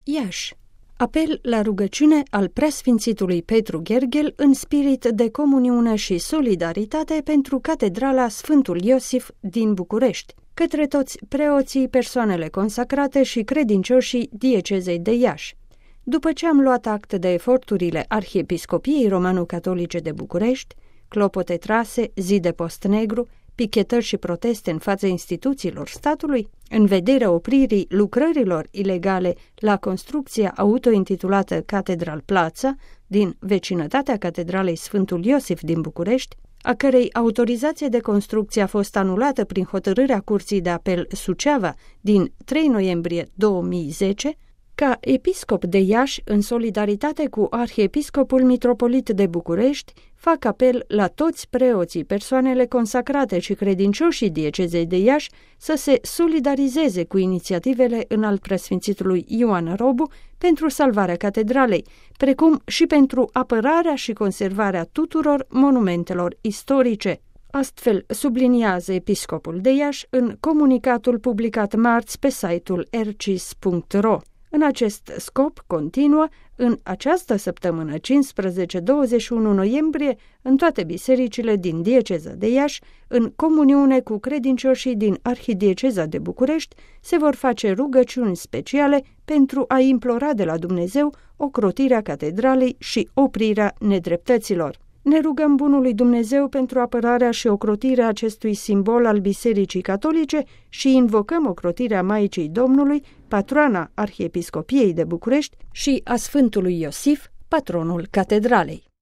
Iași. Apel la rugăciune al preasfințitului Petru Gherghel în spirit de comuniune și solidaritate pentru Catedrala Sfântul Iosif din București, către toți preoții, persoanele consacrate și credincioșii diecezei de Iași. După ce am luat act de eforturile Arhiepiscopiei Romano-Catolice de București, clopote trase, zi de post negru, pichetări și proteste în fața instituțiilor statului, în vederea opririi lucrărilor ilegale la construcția autointitulată Catedral Plața din vecinătatea Catedralei Sfântul Iosif din București, a cărei autorizație de construcție a fost anulată prin hotărârea Curții de Apel Suceava din 3 noiembrie 2010, ca episcop de Iași, în solidaritate cu arhiepiscopul mitropolit de București, fac apel la toți preoții, persoanele consacrate și credincioșii diecezei de Iași să se solidarizeze cu inițiativele înalt preasfințitului Ioan Robu pentru salvarea catedralei, precum și pentru apărarea și conservarea tuturor monumentelor istorice. Astfel subliniază episcopul de Iași în comunicatul publicat marți pe site-ul rcis.ro. În acest scop, continuă, în această săptămână 15-21 noiembrie, în toate bisericile din dieceza de Iași, în comuniune cu credincioșii din Arhidieceza de București, se vor face rugăciuni speciale pentru a implora de la Dumnezeu ocrotirea catedralei și oprirea nedreptăților. Ne rugăm bunului Dumnezeu pentru apărarea și ocrotirea acestui simbol al Bisericii Catolice și invocăm ocrotirea Maicii Domnului, patroana Arhiepiscopiei de București și a Sfântului Iosif, patronul catedralei.